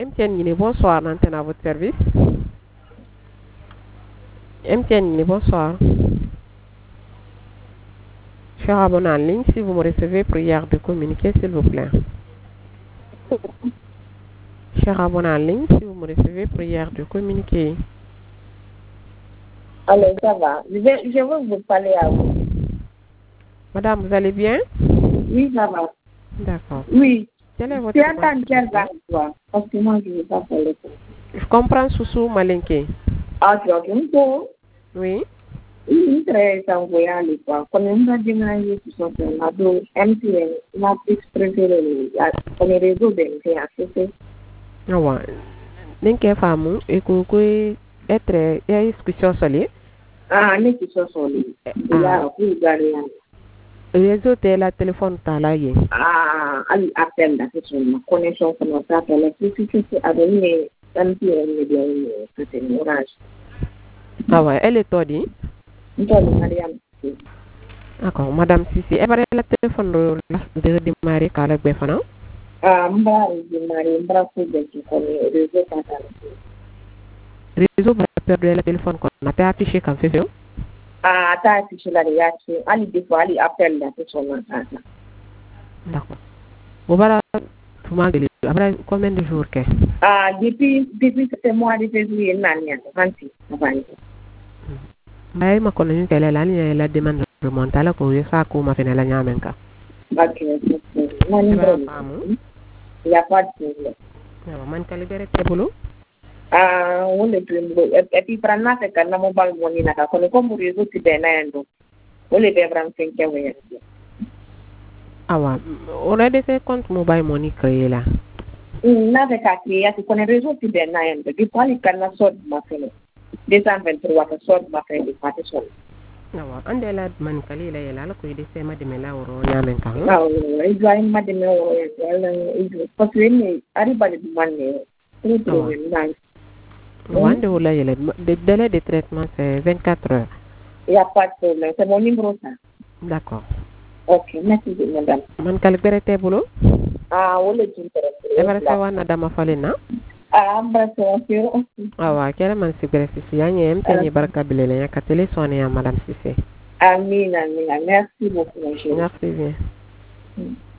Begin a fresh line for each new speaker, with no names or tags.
MTN Guinée, bonsoir, l'antenne à votre service. MTN Guinée, bonsoir. Cher abonné en ligne, si vous me recevez, prière de communiquer, s'il vous plaît. Cher abonné en ligne, si vous me recevez, prière de communiquer.
Alors, ça va. Je veux vous parler à vous.
Madame, vous allez bien?
Oui, ça va.
D'accord.
Oui.
Quel est votre
Tu entends quel toi? Parce que moi, je ne veux pas parler.
Je comprends Soussou Malinké.
Ah, tu as un peu?
Oui.
Oui, très envoyé à l'époque. Quand on a déménagé tout ça, on a deux MTN, on a plus préféré les réseaux d'MTN, c'est
Ah ouais. Ninké Famou, et que être discussion solide.
Ah, mais qui sont solides. Il y a plus d'arrière.
Réseau de la téléphone talaye.
Ah, elle appelle la question. Ma connexion commence à faire l'électricité à donner MTN et bien, c'est un orage.
Ah ouais, elle est tordie.
Mariam.
D'accord, Madame Sissi. Elle va la téléphone de démarrer quand elle est fana.
Ah, Mbari, Marie, Mbrafu, de qui connaît réseau catalan.
Réseau va perdre la téléphone qu'on a affiché quand fait.
Ah, t'as affiché la réaction. Ali, des fois, Ali appelle la question.
D'accord. Bon, voilà, tout mal de après combien de jours que?
Ah, depuis ce mois de février, l'année, 26,
Mais ma connaît qu'elle est là, il la demande de monter là, pour ça, qu'on m'a fait la nyamenka.
il n'y a pas de problème.
Man calibrer tes boulot?
Ah, on est plus beau. Et puis, prendre la tête, on a mobile money, on a comme réseau, c'est bien, on les fait prendre 5 euros.
Ah ouais, on a des comptes mobile money créé là.
Nave ka créé, c'est qu'on est réseau, c'est bien, depuis quand il y a la sorte de ma fille. 223, la sorte de ma fille, de partition.
Ah ouais, on est là, man calibrer là, ko ide sema de mela oro nyamenka.
Ah, il doit y avoir des meilleurs, parce que il arrive à le demander.
Wande oula yele, le délai de traitement c'est 24 heures.
Il n'y a pas de problème, c'est mon numéro ça.
D'accord.
Ok, merci madame.
Man calibrer tes boulot?
Ah, on est intéressé.
Ever se wana dama falena?
Ah, merci.
Ah ouais, quelle man si si yanye mteni baraka bilele ya katele soane ya madame Sissé.
Amin, merci beaucoup.
Merci bien.